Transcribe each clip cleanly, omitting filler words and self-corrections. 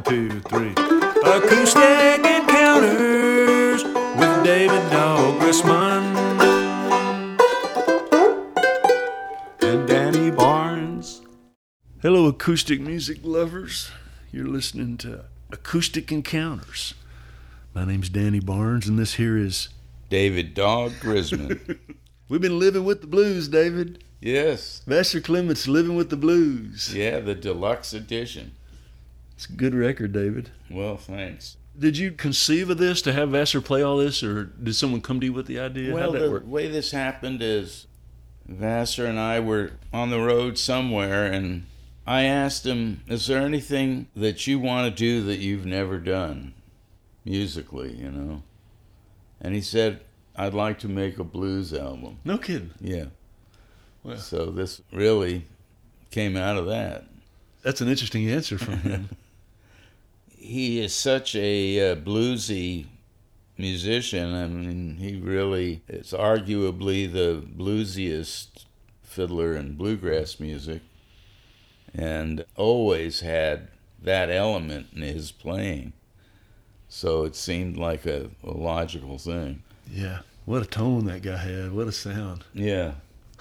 1, 2, 3. Acoustic Encounters with David Dog Grossman and Danny Barnes. Hello, acoustic music lovers. You're listening to Acoustic Encounters. My name's Danny Barnes, and this here is David Dog Grisman. We've been living with the blues, David. Yes. Vassar Clements, Living with the Blues. Yeah, the deluxe edition. It's a good record, David. Well, thanks. Did you conceive of this, to have Vassar play all this, or did someone come to you with the idea? Well, How'd that the work? way this happened is Vassar and I were on the road somewhere, and I asked him, is there anything that you want to do that you've never done musically, you know? And he said, I'd like to make a blues album. No kidding. Yeah. Well, So this really came out of that. that's an interesting answer from him. He is such a bluesy musician. I mean, he really is arguably the bluesiest fiddler in bluegrass music, and always had that element in his playing. So it seemed like a logical thing. Yeah. What a tone that guy had. What a sound. Yeah.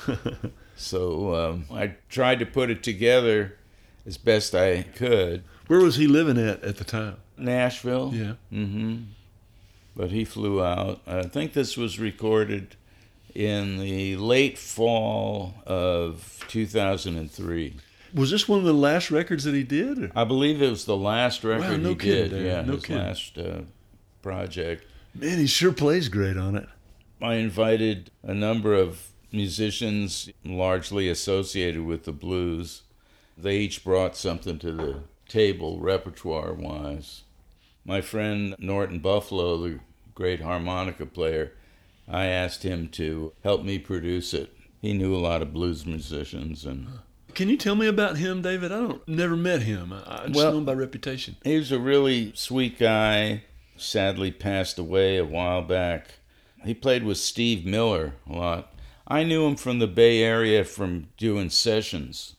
So I tried to put it together as best I could. Where was he living at the time? Nashville. Yeah. Mm-hmm. But he flew out. I think this was recorded in the late fall of 2003. Was this one of the last records that he did? Or? I believe it was the last record no he kidding, did. Darren, Yeah, no his kidding. last project. Man, he sure plays great on it. I invited a number of musicians largely associated with the blues. They each brought something to the table repertoire-wise. My friend Norton Buffalo, the great harmonica player, I asked him to help me produce it. He knew a lot of blues musicians, and Can you tell me about him, David? Never met him. I just know him by reputation. he was a really sweet guy. Sadly passed away a while back. He played with Steve Miller a lot. I knew him from the Bay Area from doing sessions.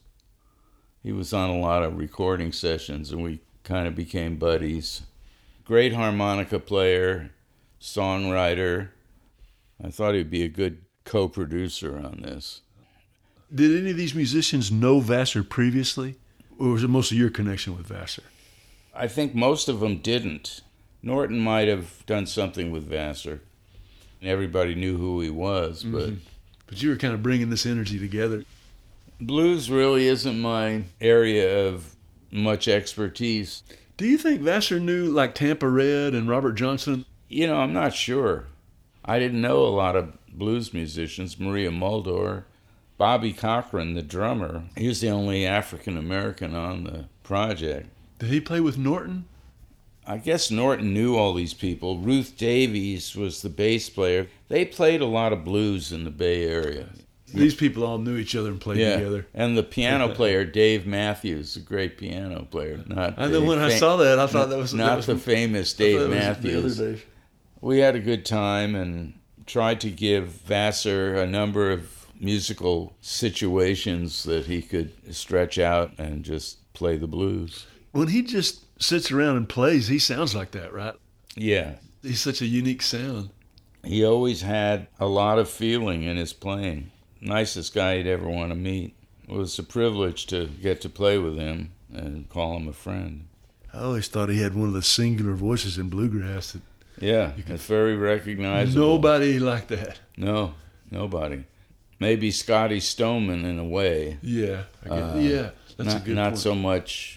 He was on a lot of recording sessions, and we kind of became buddies. Great harmonica player, songwriter. I thought he'd be a good co-producer on this. Did any of these musicians know Vassar previously? Or was it mostly your connection with Vassar? I think most of them didn't. Norton might have done something with Vassar. Everybody knew who he was, but But you were kind of bringing this energy together. blues really isn't my area of much expertise. Do you think Vassar knew like Tampa Red and Robert Johnson? You know, I'm not sure. I didn't know a lot of blues musicians. Maria Muldaur, Bobby Cochran, the drummer, he was the only African American on the project. Did he play with Norton? I guess Norton knew all these people. Ruth Davies was the bass player. They played a lot of blues in the Bay Area. These people all knew each other and played together. And the piano player, Dave Matthews, a great piano player. I know when I saw that, I thought that was the famous Dave Matthews. The other Dave. We had a good time and tried to give Vassar a number of musical situations that he could stretch out and just play the blues. When he just sits around and plays, he sounds like that, right? Yeah. He's such a unique sound. He always had a lot of feeling in his playing. Nicest guy you'd ever want to meet. It was a privilege to get to play with him and call him a friend. I always thought he had one of the singular voices in bluegrass that Yeah, it's very recognizable. nobody like that. No, nobody. Maybe Scotty Stoneman in a way. Yeah, that's a good Not point. so much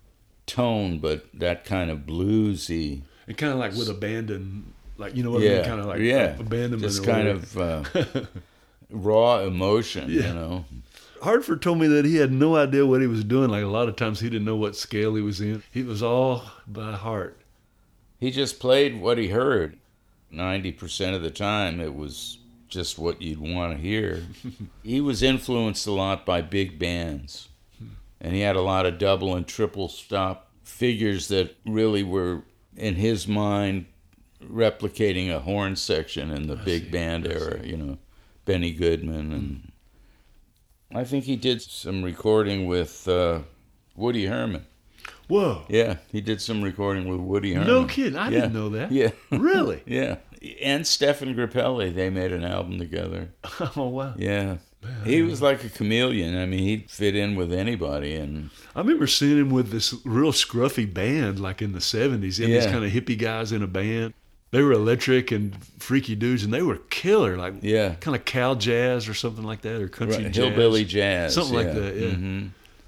tone, but that kind of bluesy. And kind of like with abandon, like, you know what I mean? Kind of like abandonment. Just or kind whatever. of raw emotion, you know. Hartford told me that he had no idea what he was doing. Like a lot of times he didn't know what scale he was in. He was all by heart. He just played what he heard. 90% of the time it was just what you'd want to hear. He was influenced a lot by big bands. And he had a lot of double and triple stop figures that really were, in his mind, replicating a horn section in the big band era, you know, Benny Goodman. And I think he did some recording with Woody Herman. Whoa. Yeah, he did some recording with Woody Herman. No kidding. I didn't know that. Yeah. Really? Yeah. And Stefan Grappelli, they made an album together. Oh, wow. Yeah. He was like a chameleon. I mean, he'd fit in with anybody. And I remember seeing him with this real scruffy band, like in the 70s. He had these Yeah. kind of hippie guys in a band. They were electric and freaky dudes, and they were killer, like Yeah. kind of cow jazz or something like that, or country Right, jazz. hillbilly jazz. Something like yeah. that, yeah. Mm-hmm.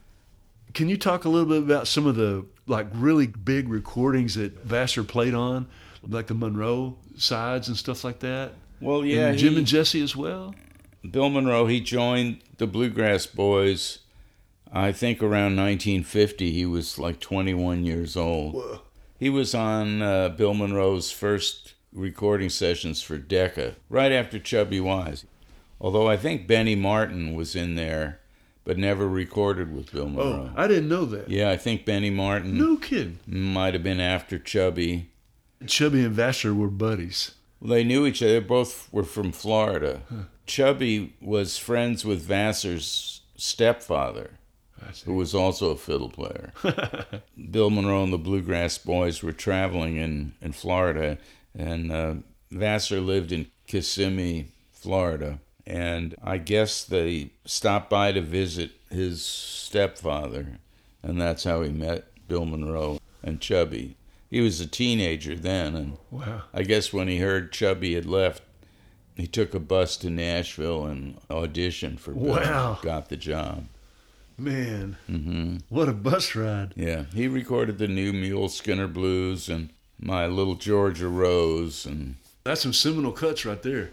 Can you talk a little bit about some of the like really big recordings that Vassar played on, like the Monroe sides and stuff like that? Well, yeah. And Jim and Jesse as well? Bill Monroe, he joined the Bluegrass Boys, I think around 1950. He was like 21 years old. Whoa. He was on Bill Monroe's first recording sessions for Decca, right after Chubby Wise. Although I think Benny Martin was in there, but never recorded with Bill Monroe. Oh, I didn't know that. Yeah, I think Benny Martin No kidding. might have been after Chubby. Chubby and Vassar were buddies. Well, they knew each other. They both were from Florida. Chubby was friends with Vassar's stepfather, I see. who was also a fiddle player. Bill Monroe and the Bluegrass Boys were traveling in Florida, and Vassar lived in Kissimmee, Florida. And I guess they stopped by to visit his stepfather, and that's how he met Bill Monroe and Chubby. He was a teenager then, and Wow. I guess when he heard Chubby had left, he took a bus to Nashville and auditioned for Bill. Wow. Got the job. Man, Hmm. what a bus ride. Yeah, he recorded the new Mule Skinner Blues and My Little Georgia Rose, and That's some seminal cuts right there.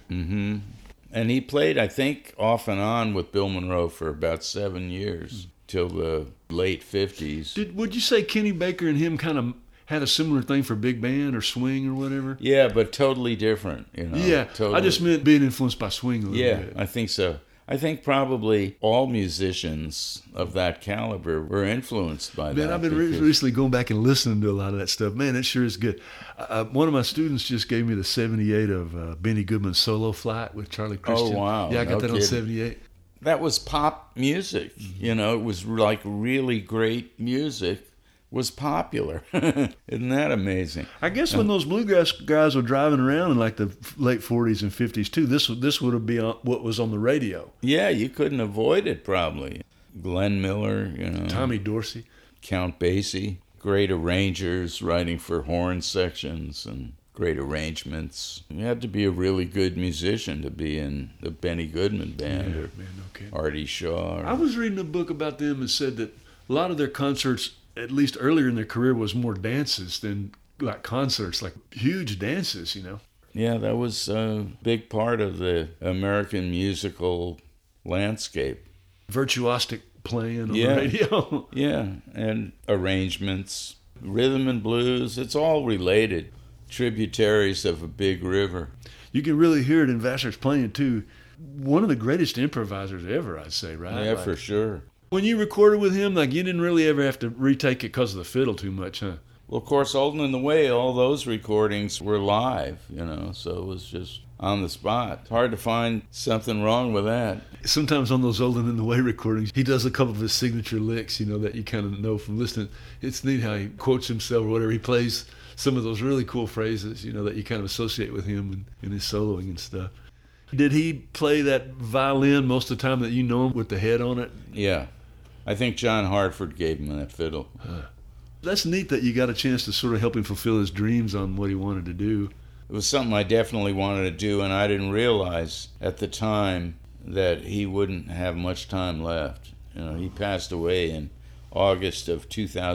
and he played, I think, off and on with Bill Monroe for about 7 years till the late 50s. Would you say Kenny Baker and him kind of had a similar thing for big band or swing or whatever? Yeah, but totally different, you know. Yeah, totally. I just meant being influenced by swing a little Yeah, bit. I think so. I think probably all musicians of that caliber were influenced by that. Man, I've been because- recently going back and listening to a lot of that stuff. Man, it sure is good. One of my students just gave me the 78 of Benny Goodman's Solo Flight with Charlie Christian. wow. Yeah, I got No that on kidding. 78. That was pop music. You know, it was like really great music was popular. Isn't that amazing? I guess when those bluegrass guys were driving around in like the late 40s and 50s too, this would have been what was on the radio. Yeah, you couldn't avoid it probably. Glenn Miller, you know, Tommy Dorsey. Count Basie, great arrangers writing for horn sections and great arrangements. You had to be a really good musician to be in the Benny Goodman band or Man, no kidding. Artie Shaw. I was reading a book about them and said that a lot of their concerts, at least earlier in their career, was more dances than like concerts, like huge dances, you know. Yeah, that was a big part of the American musical landscape. Virtuosic playing on Yeah. the radio. Yeah, and arrangements, rhythm and blues, it's all related. Tributaries of a big river. You can really hear it in Vassar's playing too. One of the greatest improvisers ever, I'd say, right? Yeah, Like, for sure. when you recorded with him, like you didn't really ever have to retake it because of the fiddle too much, huh? Well, of course, Olden and the Way, all those recordings were live, you know, so it was just on the spot. It's hard to find something wrong with that. Sometimes on those Olden in the Way recordings, he does a couple of his signature licks, you know, that you kind of know from listening. It's neat how he quotes himself or whatever. He plays some of those really cool phrases, you know, that you kind of associate with him in his soloing and stuff. Did he play that violin most of the time that you know him with the head on it? Yeah. I think John Hartford gave him that fiddle. That's neat that you got a chance to sort of help him fulfill his dreams on what he wanted to do. It was something I definitely wanted to do, and I didn't realize at the time that he wouldn't have much time left. You know, he passed away in August of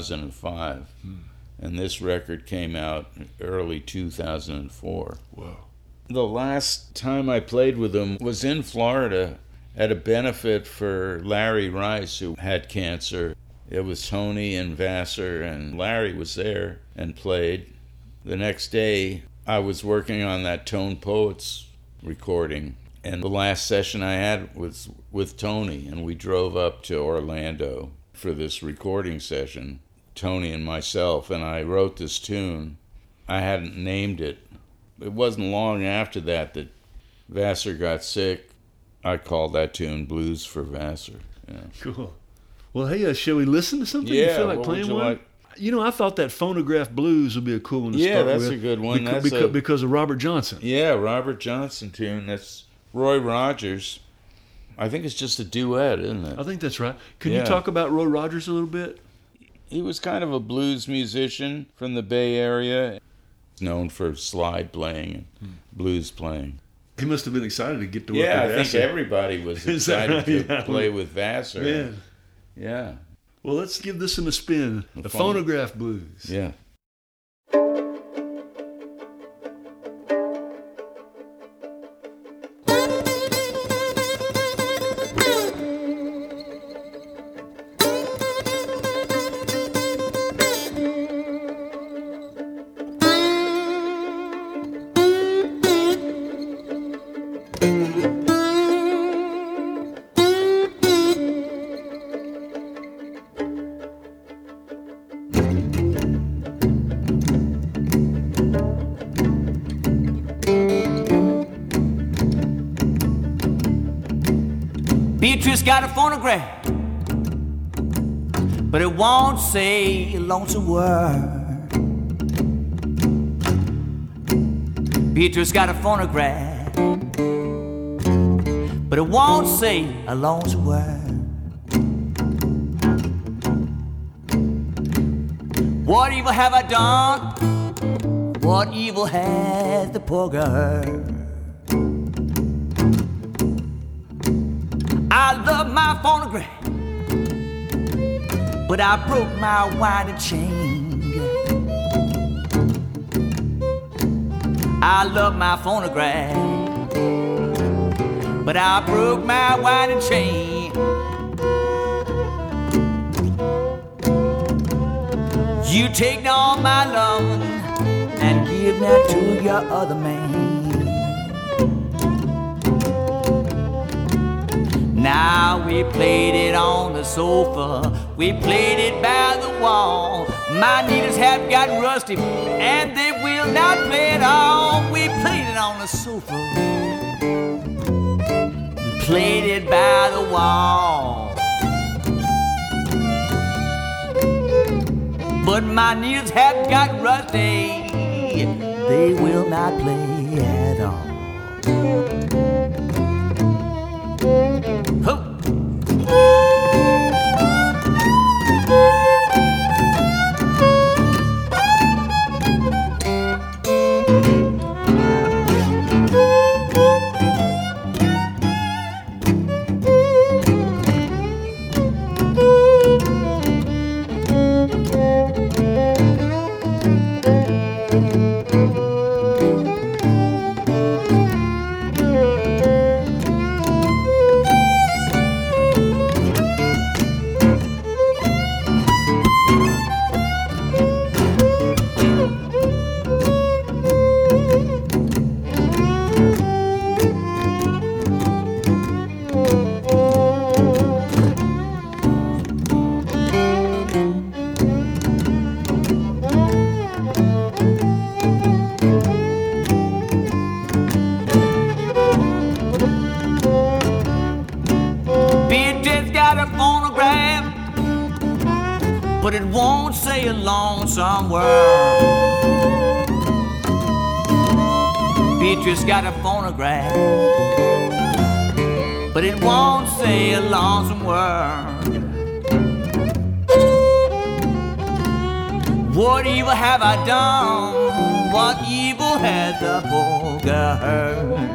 2005, and this record came out early 2004. Whoa. The last time I played with him was in Florida at a benefit for Larry Rice, who had cancer. It was Tony and Vassar, and Larry was there and played. The next day, I was working on that Tone Poets recording, and the last session I had was with Tony, and we drove up to Orlando for this recording session, Tony and myself, and I wrote this tune. I hadn't named it. It wasn't long after that Vassar got sick. I called that tune Blues for Vassar. Yeah. Cool. Well, hey, shall we listen to something? You feel like what playing would you one? like? I thought that Phonograph Blues would be a cool one to Yeah, start that's with. a good one. Because of Robert Johnson. Yeah, Robert Johnson tune. That's Roy Rogers. I think it's just a duet, isn't it? I think that's right. Can you talk about Roy Rogers a little bit? He was kind of a blues musician from the Bay Area. He's known for slide playing and blues playing. He must have been excited to get to work with Yeah, I Vassar. think everybody was excited to Yeah. play with Vassar. Yeah. Yeah. Well, let's give this one a spin. The Phonograph Blues. Yeah. Beatrice got a phonograph, but it won't say a lonesome word. Beatrice got a phonograph, but it won't say a lonesome word. What evil have I done? What evil has the poor girl? I love my phonograph, but I broke my winding chain. I love my phonograph, but I broke my winding chain. You take all my love and give that to your other man. Now we played it on the sofa, we played it by the wall. My needles have gotten rusty and they will not play it on. We played it on the sofa, we played it by the wall. But my needles have got rusty, they will not play at all. But it won't say along somewhere. Beatrice got a phonograph, but it won't say along somewhere. What evil have I done? What evil has the poor girl?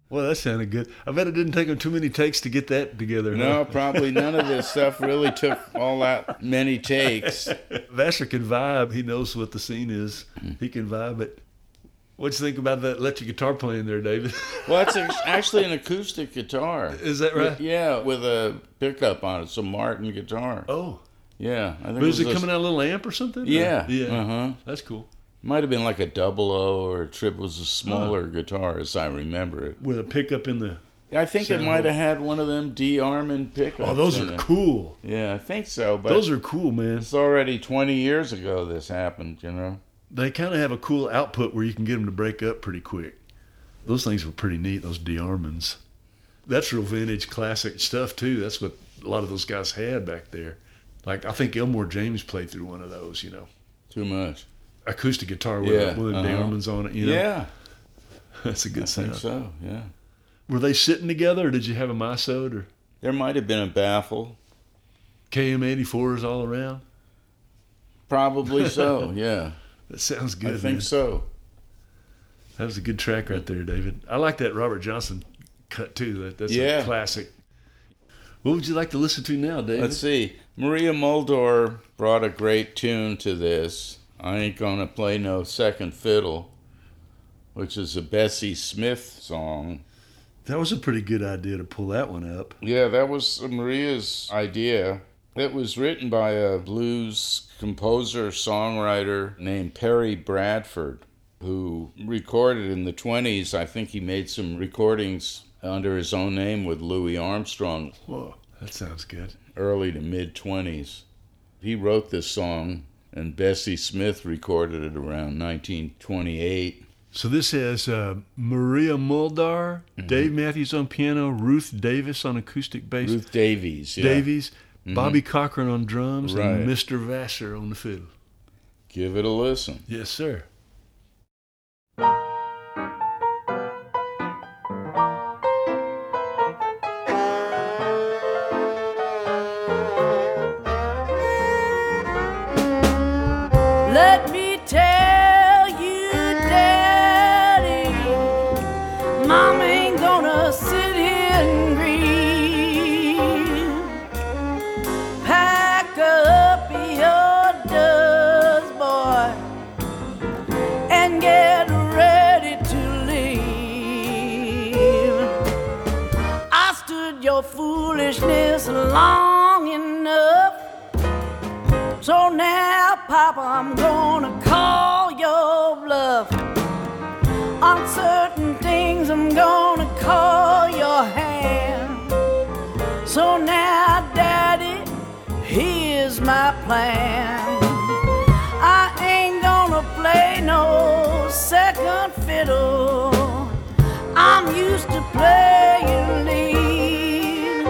Well, that sounded good. I bet it didn't take them too many takes to get that together. No, probably none of this stuff really took all that many takes. Vassar can vibe. He knows what the scene is. He can vibe it. What you think about that electric guitar playing there, David? Well, it's actually an acoustic guitar. Is that right? Yeah, with a pickup on it. It's a Martin guitar. Oh. Yeah. I think Was it coming out a little amp or something? Yeah. Yeah. Uh-huh. That's cool. Might have been like a 00 or a triple. It was a smaller guitar, as I remember it. With a pickup in the... I think it might have had one of them D. Armand pickups. Oh, those are cool. Yeah, I think so. But those are cool, man. It's already 20 years ago this happened, They kind of have a cool output where you can get them to break up pretty quick. Those things were pretty neat, those D. Armands. That's real vintage, classic stuff, too. That's what a lot of those guys had back there. Like, I think Elmore James played through one of those, Too much. Acoustic guitar with one of the D. Armands on it, Yeah. That's a good sound. I think so, yeah. Were they sitting together, or did you have them ISO'd? Or There might have been a baffle. KM84s all around? Probably so, yeah. That sounds good, I think man. so. That was a good track right there, David. I like that Robert Johnson cut, too. That's a classic. What would you like to listen to now, David? Let's see. Maria Muldaur brought a great tune to this. I Ain't Gonna Play No Second Fiddle, which is a Bessie Smith song. That was a pretty good idea to pull that one up. Yeah, that was Maria's idea. It was written by a blues composer-songwriter named Perry Bradford, who recorded in the 20s. I think he made some recordings under his own name with Louis Armstrong. Whoa, that sounds good. Early to mid-20s. He wrote this song, and Bessie Smith recorded it around 1928. So this has Maria Muldaur, Dave Matthews on piano, Ruth Davis on acoustic bass. Ruth Davies, yeah. Davies, Bobby Cochran on drums, Right. and Mr. Vassar on the fiddle. Give it a listen. Yes, sir. Let me tell you, Daddy, Mom ain't gonna sit here and grieve. Pack up your dust, boy, and get ready to leave. I stood your foolishness long enough. So now, Papa, I'm gonna call your bluff. On certain things, I'm gonna call your hand. So now, Daddy, here's my plan. I ain't gonna play no second fiddle. I'm used to playing lead.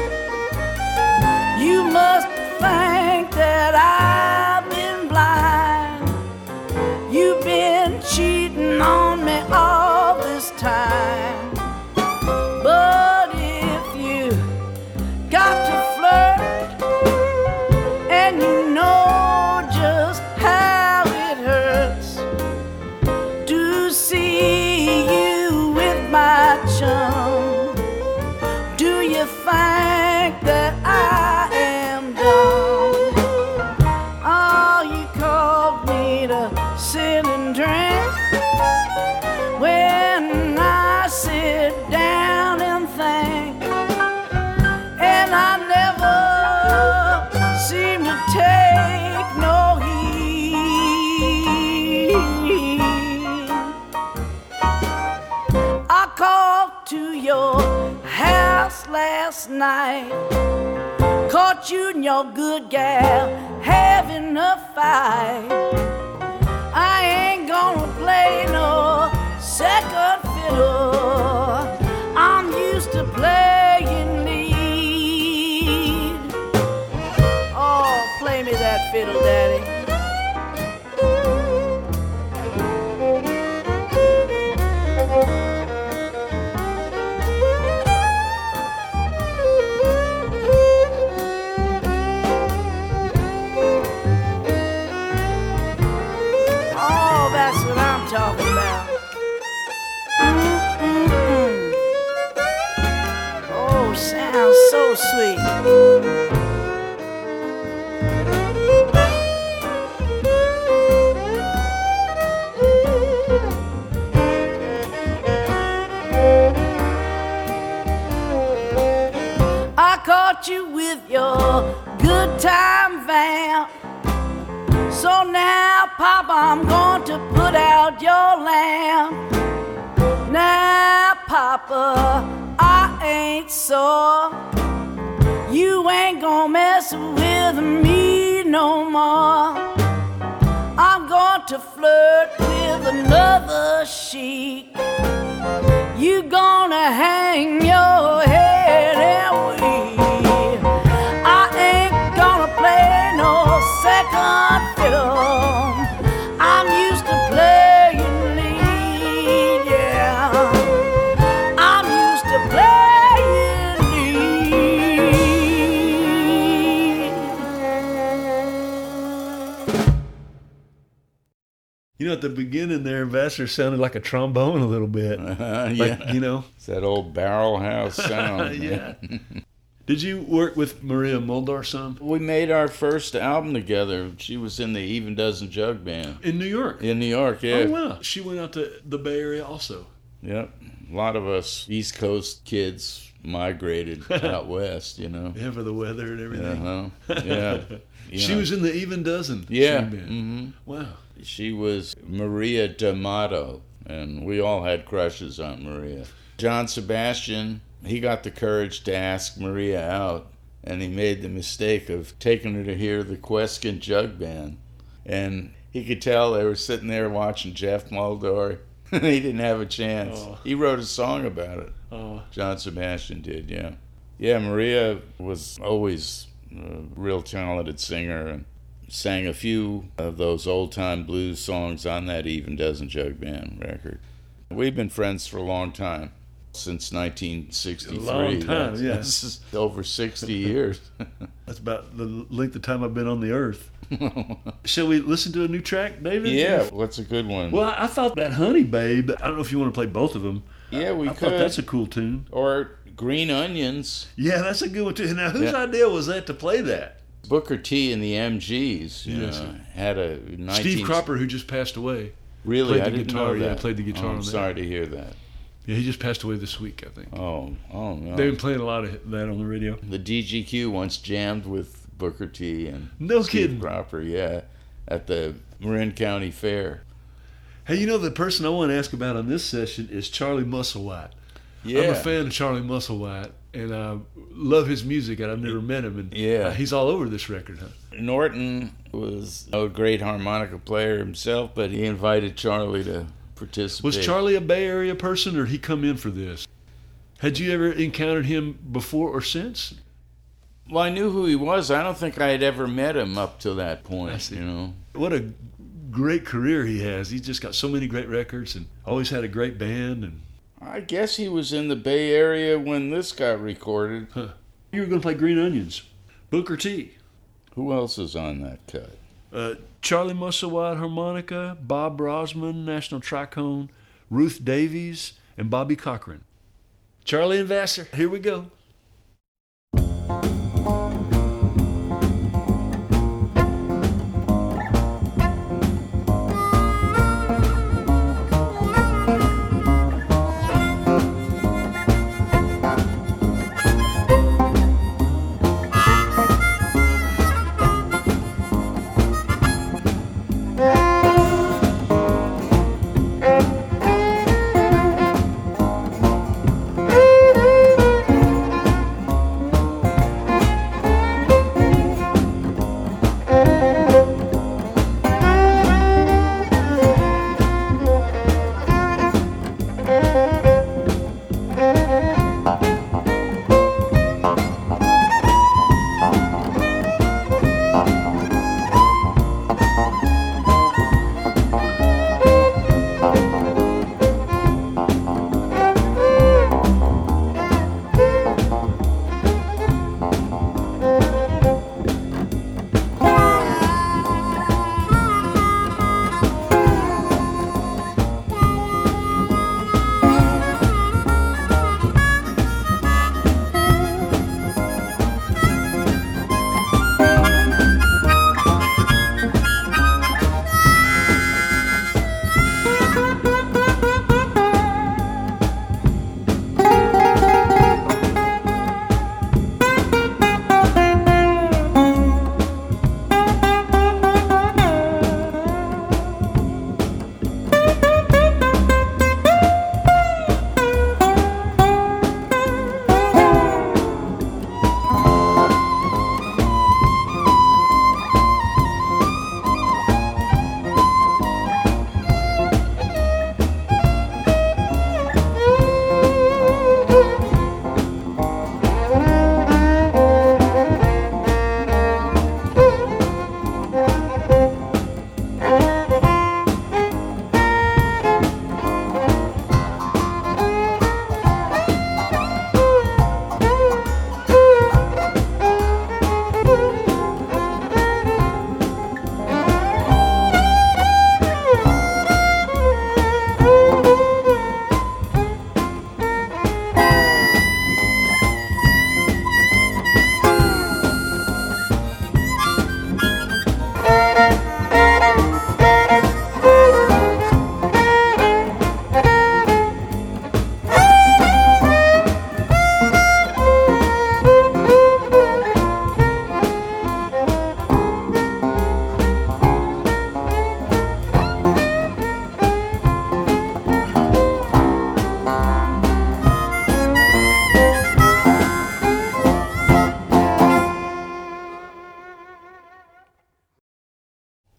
You must think that I've been blind. You've been cheating on me all this time. But if you got to flirt and you know just how it hurts to see you with my chum, do you think that I am dumb? Oh, you called me to sit and drink when I sit down and think, and I never seem to take no heed. I called to your house last night, caught you and your good gal having a fight. I ain't gonna play no second fiddle. I'm used to playing lead. Oh, play me that fiddle, Daddy. Oh, that's what I'm talking about. so sweet. I caught you with your good time vamp. So now, Papa, I'm going to put out your lamp. Now, Papa, I ain't sore. You ain't gonna mess with me no more. I'm going to flirt with another chic. You gonna hang your head and weep. I ain't gonna play no second fiddle. I'm used to playing lead, yeah. I'm used to playing lead. You know, at the beginning there, Ambassador sounded like a trombone a little bit. Yeah. Like, you know. It's that old barrel house sound. Yeah. Did you work with Maria Muldaur some? We made our first album together. She was in the Even Dozen Jug Band. In New York? In New York, yeah. Oh, wow. She went out to the Bay Area also. Yep. A lot of us East Coast kids migrated out west, you know. Yeah, for the weather and everything. Uh-huh. Yeah. She was in the Even Dozen. Yeah. Band. Mm-hmm. Wow. She was Maria D'Amato, and we all had crushes on Maria. John Sebastian, he got the courage to ask Maria out, and he made the mistake of taking her to hear the Queskin Jug Band. And he could tell they were sitting there watching Jeff Muldaur. He didn't have a chance. Oh. He wrote a song about it. Oh. John Sebastian did, yeah. Yeah, Maria was always a real talented singer and sang a few of those old-time blues songs on that Even Dozen Jug Band record. We've been friends for a long time, since 1963. A long time, yeah. That's over 60 years. That's about the length of time I've been on the earth. Shall we listen to a new track, David? Yeah, what's a good one? Well, I thought that Honey Babe, I don't know if you want to play both of them. Yeah, we I could. thought that's a cool tune. Or Green Onions. Yeah, that's a good one too. Now, whose Yeah. idea was that to play that? Booker T and the MGs Yes. had a Steve Cropper, who just passed away. Really, played the I didn't guitar, know that. yeah, played the guitar Oh, on I'm that. sorry to hear that. Yeah, he just passed away this week, I think. Oh no. They've been playing a lot of that on the radio. The DGQ once jammed with Booker T and No Steve kidding. Cropper, yeah, at the Marin County Fair. Hey, you know, the person I want to ask about on this session is Charlie Musselwhite. Yeah. I'm a fan of Charlie Musselwhite, and I love his music, and I've never met him. And Yeah. he's all over this record, huh? Norton was a great harmonica player himself, but he invited Charlie to participate. Was Charlie a Bay Area person, or did he come in for this? Had you ever encountered him before or since? Well, I knew who he was. I don't think I had ever met him up to that point, I see. you know. What a great career he has. He's just got so many great records and always had a great band. And I guess he was in the Bay Area when this got recorded. you were going to play Green Onions. Booker T. Who else is on that cut? Charlie Musselwhite harmonica, Bob Brosman, National Tricone, Ruth Davies, and Bobby Cochran. Charlie and Vassar, here we go.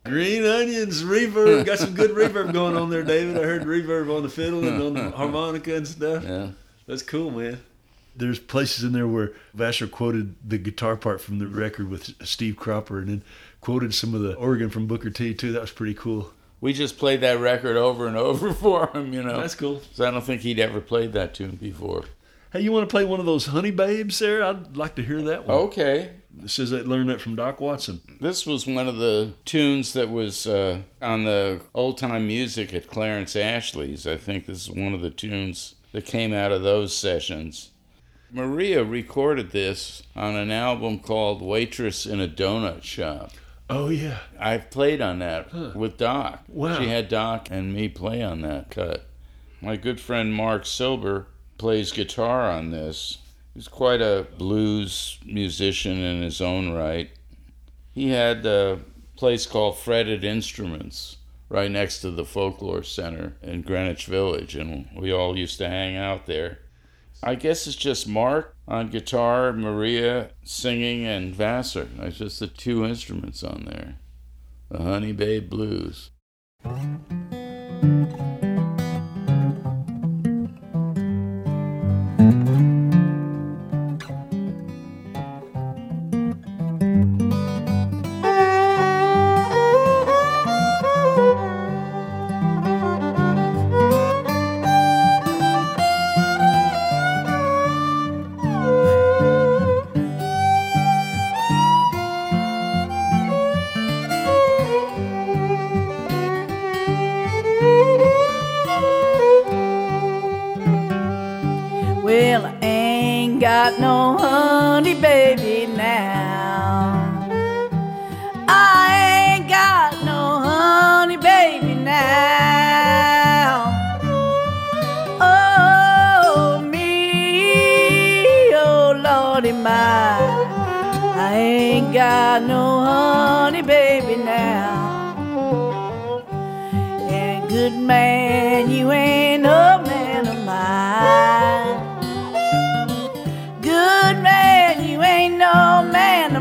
Green Onions reverb. Got some good reverb going on there, David. I heard reverb on the fiddle and on the harmonica and stuff. Yeah. That's cool, man. There's places in there where Vassar quoted the guitar part from the record with Steve Cropper and then quoted some of the organ from Booker T, too. That was pretty cool. We just played that record over and over for him, you know. That's cool. So I don't think he'd ever played that tune before. Hey, you want to play one of those Honey Babes there? I'd like to hear that one. Okay. It says they learned that from Doc Watson. This was one of the tunes that was on the old-time music at Clarence Ashley's. I think this is one of the tunes that came out of those sessions. Maria recorded this on an album called Waitress in a Donut Shop. Oh, yeah. I played on that with Doc. Wow. She had Doc and me play on that cut. My good friend Mark Silber plays guitar on this. He's quite a blues musician in his own right. He had a place called Fretted Instruments right next to the Folklore Center in Greenwich Village, and we all used to hang out there. I guess it's just Mark on guitar, Maria singing, and Vassar. That's just the two instruments on there. The Honey Babe Blues. Well, I ain't got no honey baby now. I ain't got no honey baby now. Oh, me, oh, Lordy, my. I ain't got no honey baby now. And good man, you ain't no man of mine. Good man, you ain't no man of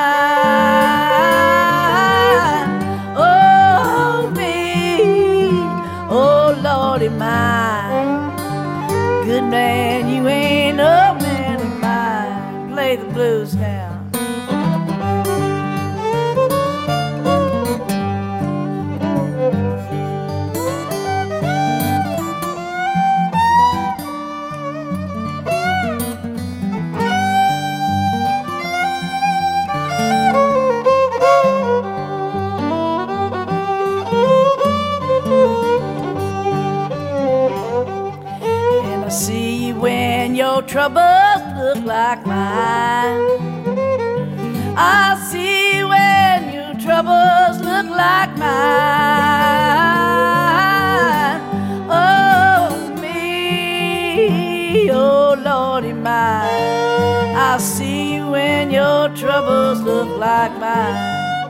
mine. Oh, me, oh, Lordy, mine. Good man, you ain't no man of mine. Play the blues now. Your troubles look like mine. I see when your troubles look like mine. Oh, me, oh, Lordy, mine. I see when your troubles look like mine.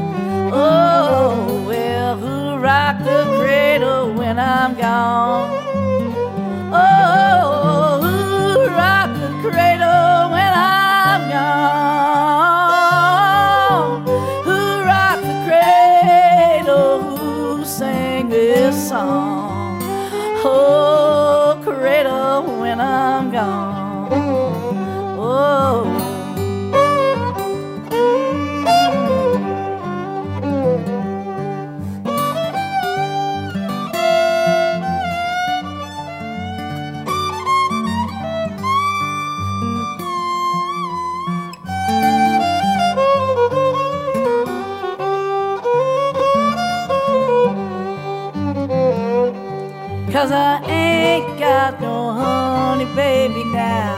Oh, well, who rocked the cradle when I'm gone? Oh, who rocked the cradle when I'm gone? Who rocked the cradle? Who sang this song? Oh, cradle when I'm gone. Oh. Cause I ain't got no honey baby now.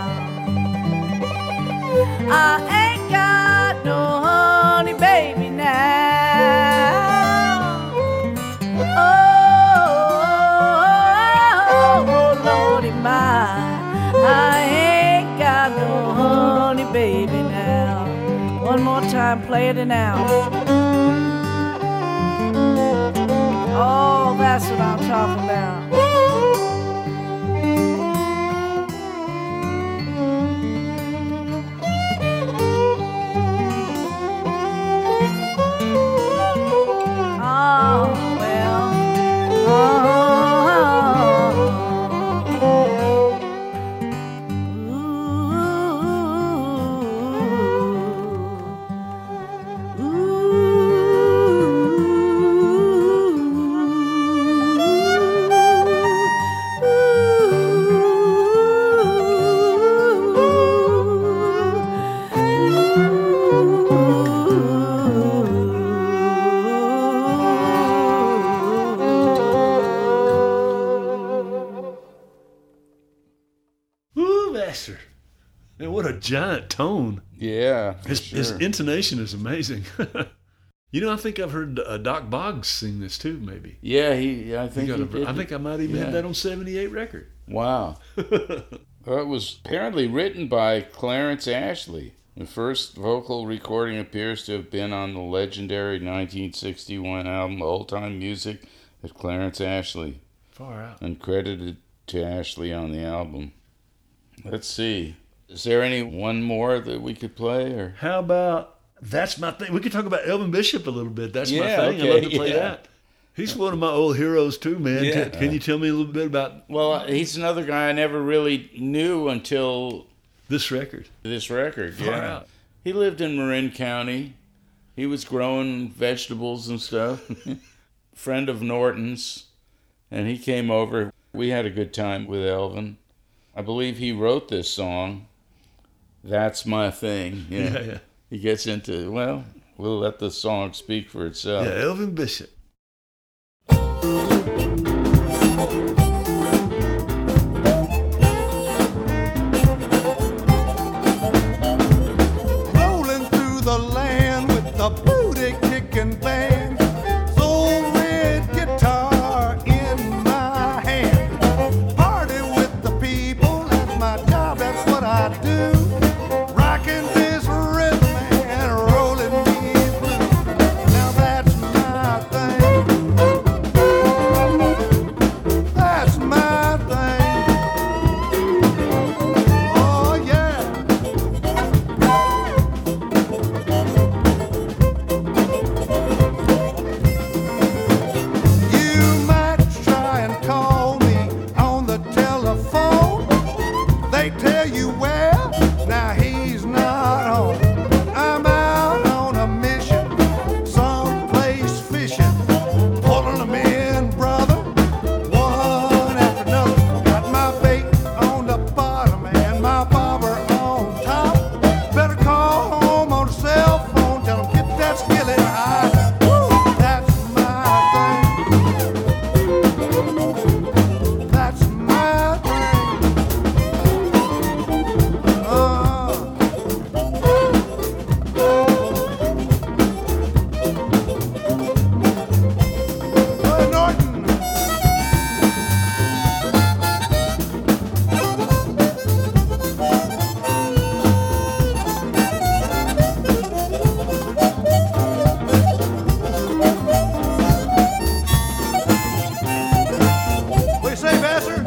I ain't got no honey baby now. Oh, Lordy, my. I ain't got no honey baby now. One more time, play it now. Oh, that's what I'm talking about. Sylvester. And what a giant tone. Yeah, His intonation is amazing. You know, I think I've heard Doc Boggs sing this too, maybe. Yeah, I think he did. I think I might even have that on 78 record. Wow. Well, it was apparently written by Clarence Ashley. The first vocal recording appears to have been on the legendary 1961 album Old Time Music of Clarence Ashley. Far out. And credited to Ashley on the album. Let's see. Is there any one more that we could play? Or how about That's My Thing? We could talk about Elvin Bishop a little bit. That's my thing. Okay, I love to play that. He's one of my old heroes too, man. Yeah. Can you tell me a little bit about... Well, he's another guy I never really knew until this record. Far out. He lived in Marin County. He was growing vegetables and stuff. Friend of Norton's. And he came over. We had a good time with Elvin. I believe he wrote this song, That's My Thing. Yeah. He gets into, well, we'll let the song speak for itself. Yeah, Elvin Bishop. Rolling through the land with the booty kicking band, soul red guitar in my hand. Party with the people, that's my job, that's what I do. Rocking this rhythm and rolling these blues. Now that's my thing. That's my thing. Oh yeah. You might try and call me on the telephone. They tell you where, now he's not home. I'm out on a mission, someplace fishing, pulling them in, brother, one after another. Got my bait on the bottom and my bobber on top. Better call home on the cell phone, tell them get that skillet high. Woo, that's my thing. That's my thing. Norton. What do you say, Vassar?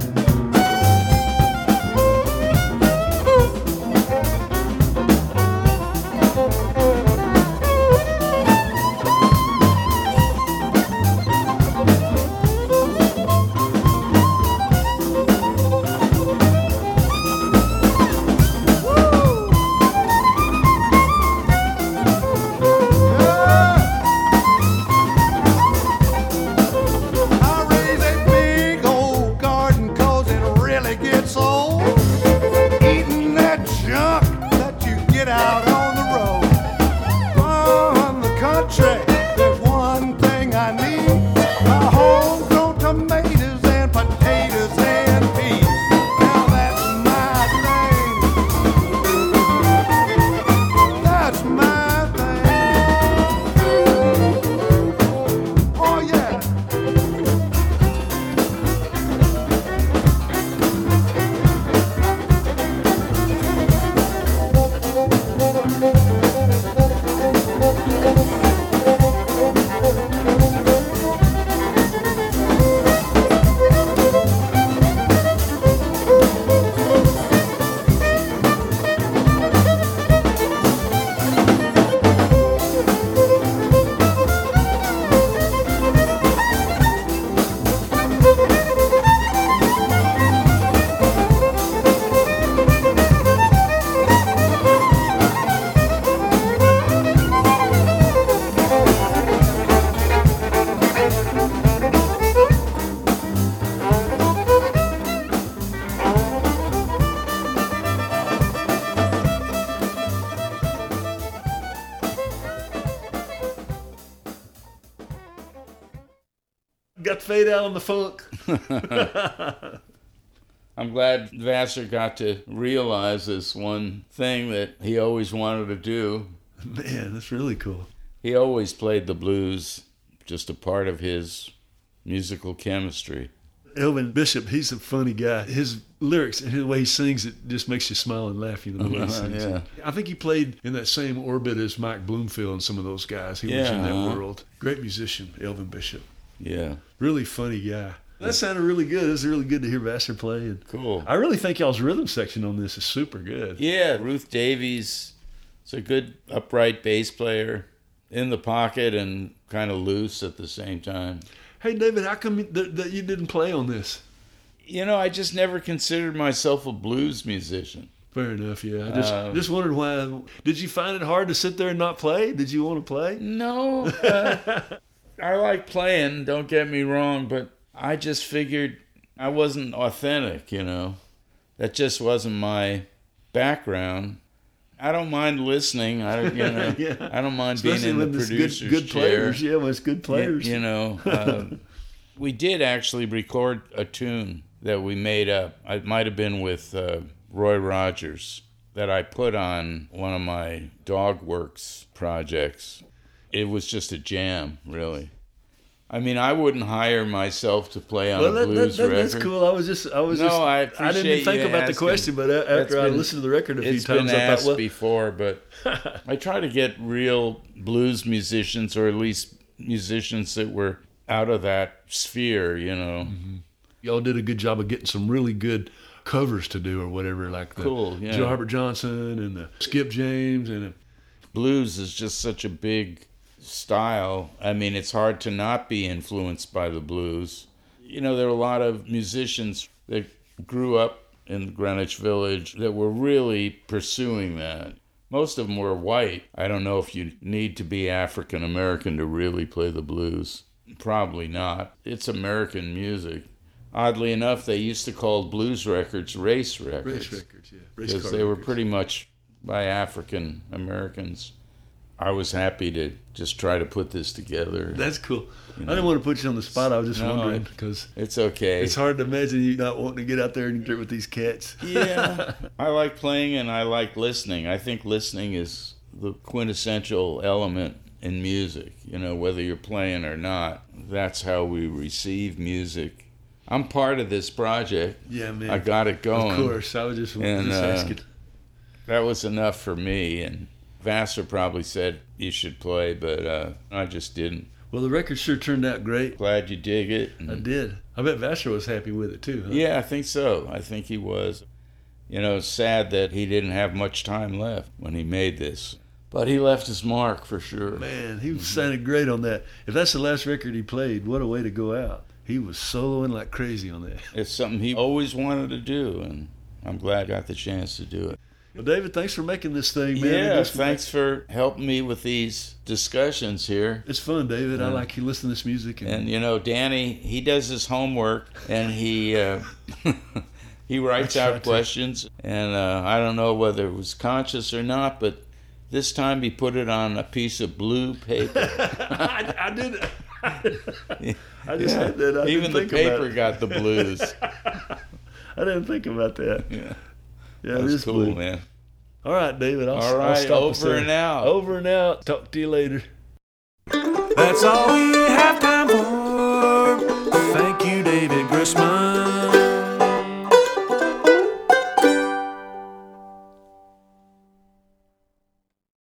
I raise a big old garden 'cause it really gets old. Eating that junk that you get out on the road. From the country, there's one thing I need. My homegrown tomatoes and potatoes and peas. Now that's my thing. That's my thing. Oh yeah. Got to fade out on the funk. I'm glad Vassar got to realize this one thing that he always wanted to do. Man, that's really cool. He always played the blues, just a part of his musical chemistry. Elvin Bishop, he's a funny guy. His lyrics and the way he sings, it just makes you smile and laugh, the way he sings Yeah. it. I think he played in that same orbit as Mike Bloomfield and some of those guys. He was in that world. Great musician, Elvin Bishop. Yeah. Really funny guy. That sounded really good. It was really good to hear Vassar play. And Cool. I really think y'all's rhythm section on this is super good. Yeah, Ruth Davies is a good upright bass player, in the pocket and kind of loose at the same time. Hey, David, how come that you didn't play on this? I just never considered myself a blues musician. Fair enough, yeah. I just wondered why. Did you find it hard to sit there and not play? Did you want to play? No. I like playing, don't get me wrong, but I just figured I wasn't authentic, That just wasn't my background. I don't mind listening. Yeah. I don't mind Especially being in the when producer's good chair. players. Yeah, when it's good players. We did actually record a tune that we made up. It might have been with Roy Rogers that I put on one of my Dogworks projects. It was just a jam, really. I mean, I wouldn't hire myself to play on a blues record. That's cool. I didn't think about the question, but after I listened to the record a few times, it's been I asked thought, before, but I try to get real blues musicians, or at least musicians that were out of that sphere, Mm-hmm. Y'all did a good job of getting some really good covers to do or whatever, like the Joe Herbert Johnson and the Skip James and blues is just such a big style. I mean, it's hard to not be influenced by the blues. There are a lot of musicians that grew up in Greenwich Village that were really pursuing that. Most of them were white. I don't know if you need to be African American to really play the blues. Probably not. It's American music. Oddly enough, they used to call blues records race records. Race records, yeah. Because they were pretty much by African Americans. I was happy to just try to put this together. That's cool. I didn't want to put you on the spot. I was just wondering because it's okay. It's hard to imagine you not wanting to get out there and get with these cats. Yeah, I like playing and I like listening. I think listening is the quintessential element in music. Whether you're playing or not, that's how we receive music. I'm part of this project. Yeah, man. I got it going. Of course. I was just asking. That was enough for me, and Vassar probably said you should play, but I just didn't. Well, the record sure turned out great. Glad you dig it. I did. I bet Vassar was happy with it too, huh? Yeah, I think so. I think he was. It's sad that he didn't have much time left when he made this. But he left his mark for sure. Man, he sounded great on that. If that's the last record he played, what a way to go out. He was soloing like crazy on that. It's something he always wanted to do, and I'm glad I got the chance to do it. Well, David, thanks for making this thing, man. Yeah, thanks for helping me with these discussions here. It's fun, David. I like you listening to this music. And Danny, he does his homework, and he he writes out questions, and I don't know whether it was conscious or not, but this time he put it on a piece of blue paper. I did. I just had that. Even the paper got the blues. I didn't think about that. Yeah. Yeah, That's it is cool, blue. man. All right, David. All I'll right, stop us over there. and out. Over and out. Talk to you later. That's all we